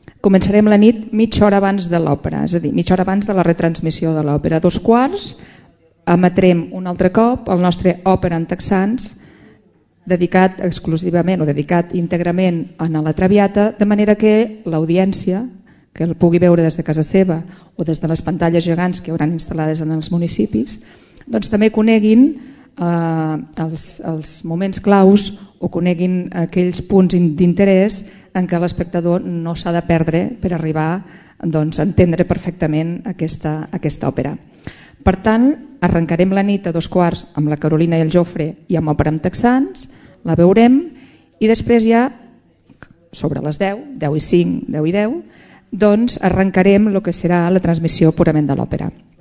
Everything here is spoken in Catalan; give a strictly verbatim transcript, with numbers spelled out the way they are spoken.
Començarem la nit mitja hora abans de l'òpera, és a dir, mitja hora abans de la retransmissió de l'òpera. A dos quarts emetrem un altre cop el nostre òpera en texans, dedicat exclusivament o dedicat íntegrament a la Traviata, de manera que l'audiència, que el pugui veure des de casa seva o des de les pantalles gegants que hauran instal·lades en els municipis, doncs també coneguin eh, els, els moments claus o coneguin aquells punts d'interès en què l'espectador no s'ha de perdre per arribar doncs, a entendre perfectament aquesta, aquesta òpera. Per tant, arrencarem la nit a dos quarts amb la Carolina i el Jofre i amb òpera amb texans, la veurem i després ja sobre les deu, deu i cinc, deu i deu, doncs arrencarem el que serà la transmissió purament de l'òpera.